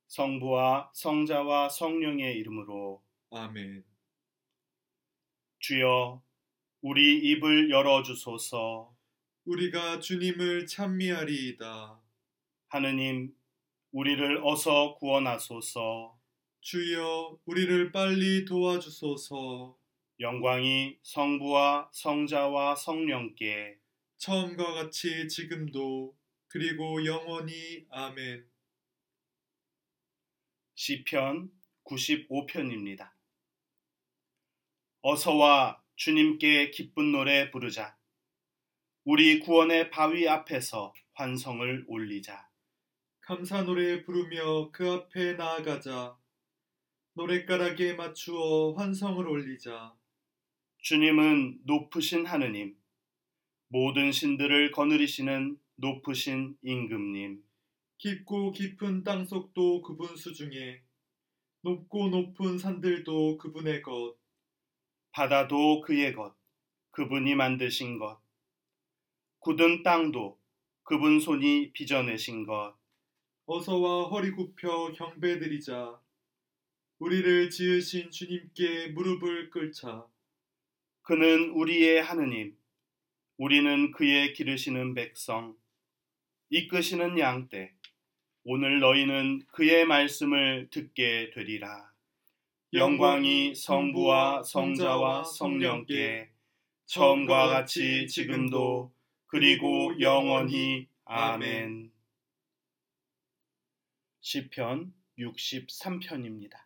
성부와 성자와 성령의 이름으로. 아멘. 주여, 우리 입을 열어주소서. 우리가 주님을 찬미하리이다. 하느님, 우리를 어서 구원하소서. 주여, 우리를 빨리 도와주소서. 영광이 성부와 성자와 성령께 처음과 같이 지금도 그리고 영원히. 아멘. 시편 95편입니다. 어서와 주님께 기쁜 노래 부르자. 우리 구원의 바위 앞에서 환성을 올리자. 감사 노래 부르며 그 앞에 나아가자. 노랫가락에 맞추어 환성을 올리자. 주님은 높으신 하느님, 모든 신들을 거느리시는 높으신 임금님. 깊고 깊은 땅속도 그분 수중에, 높고 높은 산들도 그분의 것. 바다도 그의 것, 그분이 만드신 것. 굳은 땅도 그분 손이 빚어내신 것. 어서와 허리 굽혀 경배드리자. 우리를 지으신 주님께 무릎을 꿇자. 그는 우리의 하느님, 우리는 그의 기르시는 백성, 이끄시는 양떼. 오늘 너희는 그의 말씀을 듣게 되리라. 영광이 성부와 성자와 성령께 처음과 같이 지금도 그리고 영원히. 아멘. 시편 63편입니다.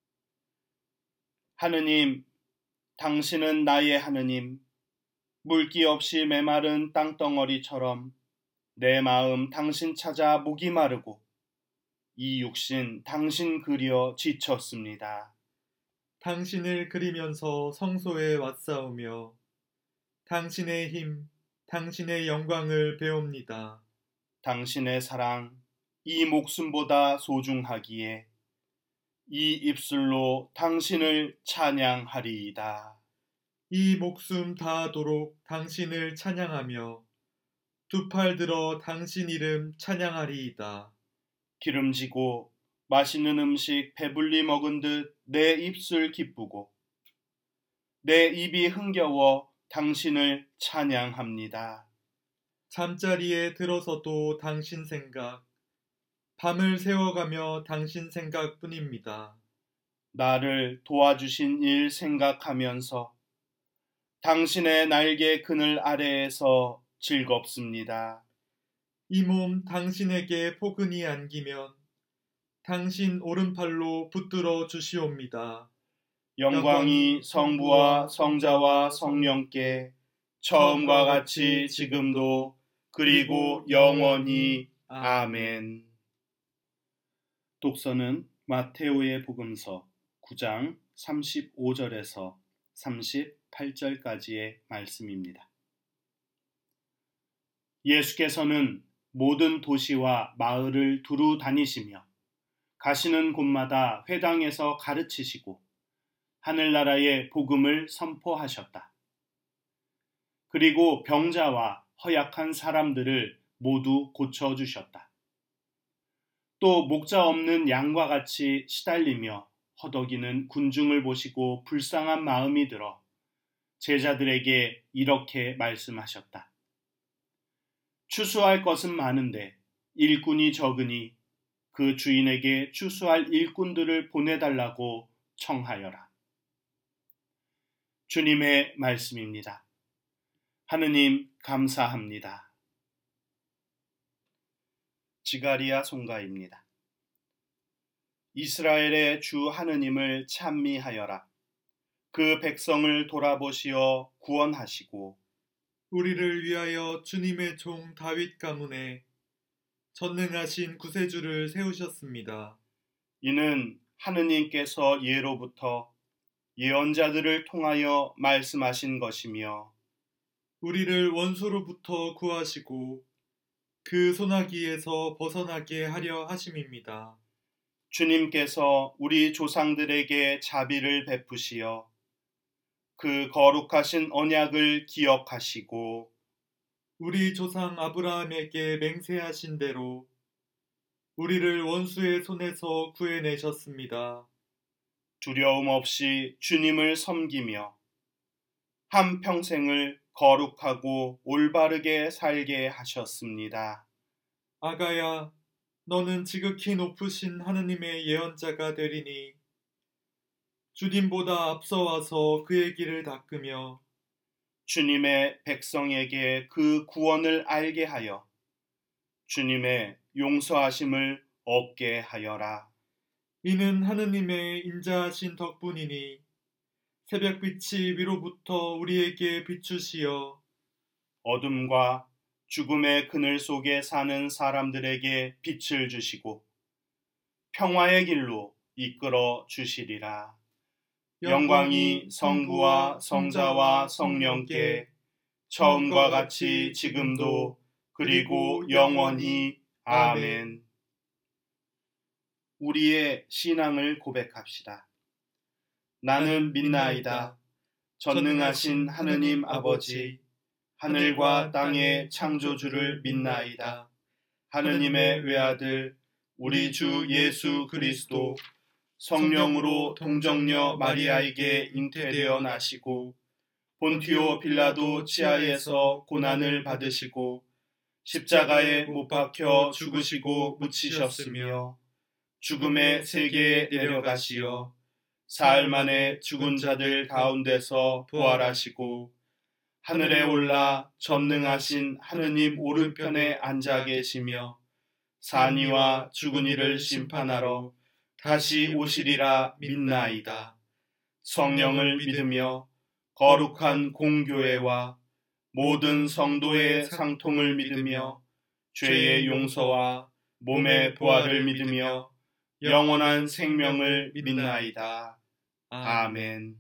하느님, 당신은 나의 하느님, 물기 없이 메마른 땅덩어리처럼 내 마음 당신 찾아 목이 마르고 이 육신 당신 그려 지쳤습니다. 당신을 그리면서 성소에 왔사오며 당신의 힘, 당신의 영광을 배웁니다. 당신의 사랑, 이 목숨보다 소중하기에 이 입술로 당신을 찬양하리이다. 이 목숨 다하도록 당신을 찬양하며 두 팔 들어 당신 이름 찬양하리이다. 기름지고 맛있는 음식 배불리 먹은 듯 내 입술 기쁘고 내 입이 흥겨워 당신을 찬양합니다. 잠자리에 들어서도 당신 생각, 밤을 새워가며 당신 생각뿐입니다. 나를 도와주신 일 생각하면서 당신의 날개 그늘 아래에서 즐겁습니다. 이 몸 당신에게 포근히 안기면 당신 오른팔로 붙들어 주시옵니다. 영광이 성부와 성자와 성령께 처음과 같이 지금도 그리고 영원히. 아멘. 독서는 마테오의 복음서 9장 35절에서 38절까지의 말씀입니다. 예수께서는 모든 도시와 마을을 두루 다니시며 가시는 곳마다 회당에서 가르치시고 하늘나라의 복음을 선포하셨다. 그리고 병자와 허약한 사람들을 모두 고쳐주셨다. 또 목자 없는 양과 같이 시달리며 허덕이는 군중을 보시고 불쌍한 마음이 들어 제자들에게 이렇게 말씀하셨다. 추수할 것은 많은데 일꾼이 적으니 그 주인에게 추수할 일꾼들을 보내달라고 청하여라. 주님의 말씀입니다. 하느님 감사합니다. 지가리야 송가입니다. 이스라엘의 주 하느님을 찬미하여라. 그 백성을 돌아보시어 구원하시고 우리를 위하여 주님의 종 다윗 가문에 전능하신 구세주를 세우셨습니다. 이는 하느님께서 예로부터 예언자들을 통하여 말씀하신 것이며 우리를 원수로부터 구하시고 그 소나기에서 벗어나게 하려 하심입니다. 주님께서 우리 조상들에게 자비를 베푸시어 그 거룩하신 언약을 기억하시고 우리 조상 아브라함에게 맹세하신 대로 우리를 원수의 손에서 구해내셨습니다. 두려움 없이 주님을 섬기며 한 평생을 거룩하고 올바르게 살게 하셨습니다. 아가야, 너는 지극히 높으신 하느님의 예언자가 되리니 주님보다 앞서와서 그의 길을 닦으며 주님의 백성에게 그 구원을 알게 하여 주님의 용서하심을 얻게 하여라. 이는 하느님의 인자하신 덕분이니 새벽빛이 위로부터 우리에게 비추시어 어둠과 죽음의 그늘 속에 사는 사람들에게 빛을 주시고 평화의 길로 이끌어 주시리라. 영광이 성부와 성자와 성령께 처음과 같이 지금도 그리고 영원히 아멘. 우리의 신앙을 고백합시다. 나는 믿나이다. 전능하신 하느님 아버지, 하늘과 땅의 창조주를 믿나이다. 하느님의 외아들 우리 주 예수 그리스도 성령으로 동정녀 마리아에게 잉태되어 나시고 본티오 빌라도 치하에서 고난을 받으시고 십자가에 못 박혀 죽으시고 묻히셨으며 죽음의 세계에 내려가시어 사흘 만에 죽은 자들 가운데서 부활하시고 하늘에 올라 전능하신 하느님 오른편에 앉아 계시며 산이와 죽은 이를 심판하러 다시 오시리라 믿나이다. 성령을 믿으며 거룩한 공교회와 모든 성도의 상통을 믿으며 죄의 용서와 몸의 부활을 믿으며 영원한 생명을 믿나이다. 아멘.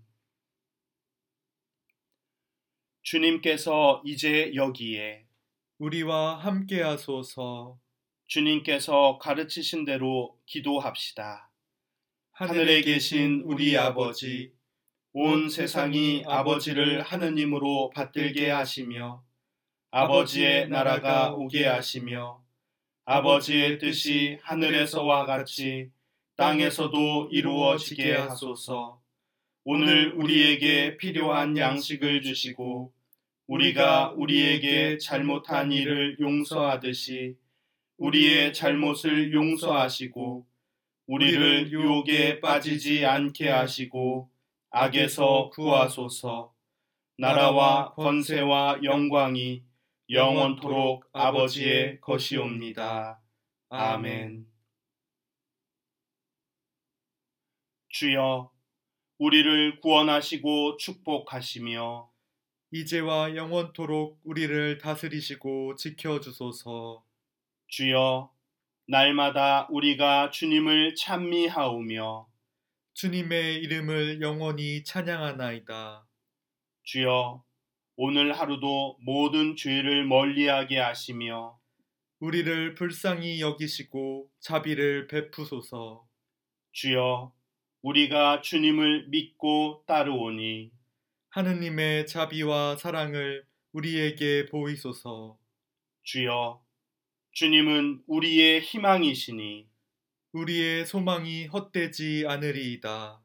주님께서 이제 여기에 우리와 함께 하소서. 주님께서 가르치신 대로 기도합시다. 하늘에 계신 우리 아버지, 온 세상이 아버지를 하느님으로 받들게 하시며 아버지의 나라가 오게 하시며 아버지의 뜻이 하늘에서와 같이 땅에서도 이루어지게 하소서. 오늘 우리에게 필요한 양식을 주시고 우리가 우리에게 잘못한 일을 용서하듯이 우리의 잘못을 용서하시고 우리를 유혹에 빠지지 않게 하시고 악에서 구하소서. 나라와 권세와 영광이 영원토록 아버지의 것이옵니다. 아멘. 주여, 우리를 구원하시고 축복하시며 이제와 영원토록 우리를 다스리시고 지켜주소서. 주여, 날마다 우리가 주님을 찬미하오며 주님의 이름을 영원히 찬양하나이다. 주여, 오늘 하루도 모든 죄를 멀리하게 하시며 우리를 불쌍히 여기시고 자비를 베푸소서. 주여, 우리가 주님을 믿고 따르오니 하느님의 자비와 사랑을 우리에게 보이소서. 주여, 주님은 우리의 희망이시니 우리의 소망이 헛되지 않으리이다.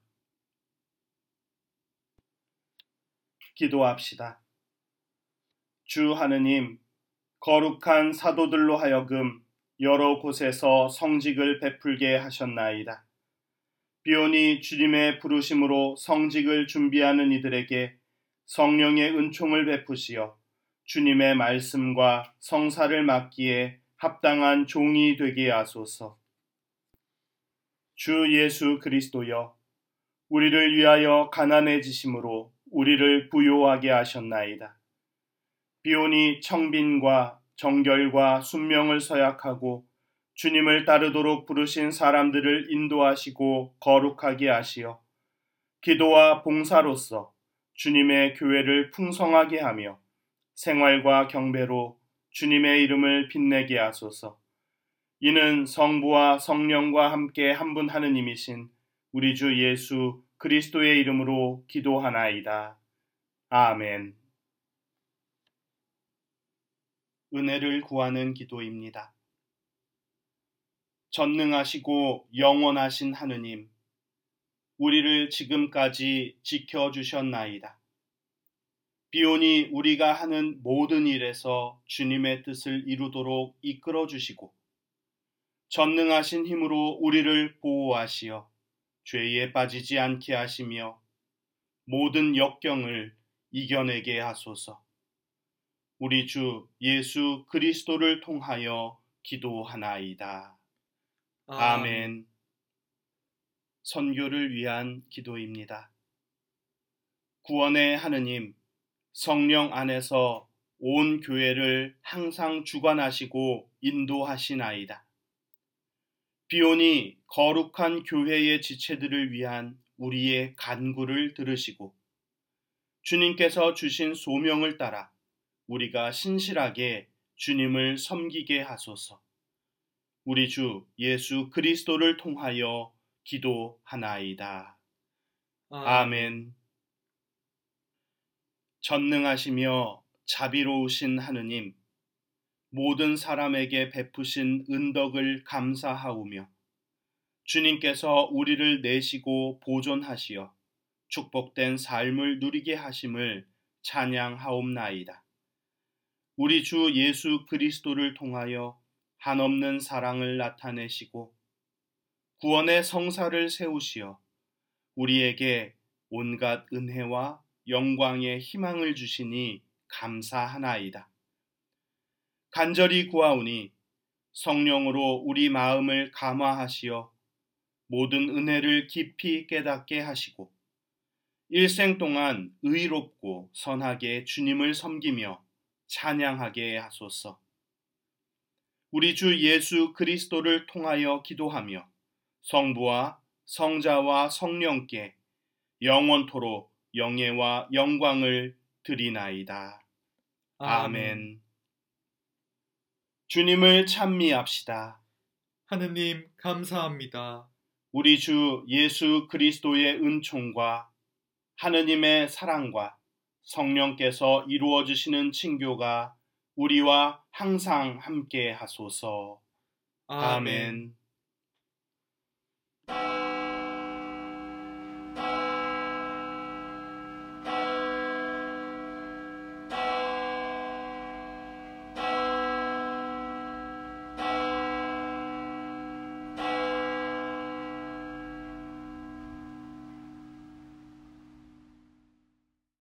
기도합시다. 주 하느님, 거룩한 사도들로 하여금 여러 곳에서 성직을 베풀게 하셨나이다. 비오니 주님의 부르심으로 성직을 준비하는 이들에게 성령의 은총을 베푸시어 주님의 말씀과 성사를 맡기에 합당한 종이 되게 하소서. 주 예수 그리스도여, 우리를 위하여 가난해지심으로 우리를 부요하게 하셨나이다. 비오니 청빈과 정결과 순명을 서약하고 주님을 따르도록 부르신 사람들을 인도하시고 거룩하게 하시어 기도와 봉사로서 주님의 교회를 풍성하게 하며 생활과 경배로 주님의 이름을 빛내게 하소서. 이는 성부와 성령과 함께 한 분 하느님이신 우리 주 예수 그리스도의 이름으로 기도하나이다. 아멘. 은혜를 구하는 기도입니다. 전능하시고 영원하신 하느님, 우리를 지금까지 지켜주셨나이다. 비오니 우리가 하는 모든 일에서 주님의 뜻을 이루도록 이끌어 주시고 전능하신 힘으로 우리를 보호하시어 죄에 빠지지 않게 하시며 모든 역경을 이겨내게 하소서. 우리 주 예수 그리스도를 통하여 기도하나이다. 아멘. 선교를 위한 기도입니다. 구원의 하느님, 성령 안에서 온 교회를 항상 주관하시고 인도하시나이다. 비오니 거룩한 교회의 지체들을 위한 우리의 간구를 들으시고 주님께서 주신 소명을 따라 우리가 신실하게 주님을 섬기게 하소서. 우리 주 예수 그리스도를 통하여 기도하나이다. 아멘. 전능하시며 자비로우신 하느님, 모든 사람에게 베푸신 은덕을 감사하오며 주님께서 우리를 내시고 보존하시어 축복된 삶을 누리게 하심을 찬양하옵나이다. 우리 주 예수 그리스도를 통하여 한없는 사랑을 나타내시고 구원의 성사를 세우시어 우리에게 온갖 은혜와 영광의 희망을 주시니 감사하나이다. 간절히 구하오니 성령으로 우리 마음을 감화하시어 모든 은혜를 깊이 깨닫게 하시고 일생 동안 의롭고 선하게 주님을 섬기며 찬양하게 하소서. 우리 주 예수 그리스도를 통하여 기도하며 성부와 성자와 성령께 영원토록 영예와 영광을 드리나이다. 아멘. 주님을 찬미합시다. 하느님 감사합니다. 우리 주 예수 그리스도의 은총과 하느님의 사랑과 성령께서 이루어 주시는 친교가 우리와 항상 함께 하소서. 아멘.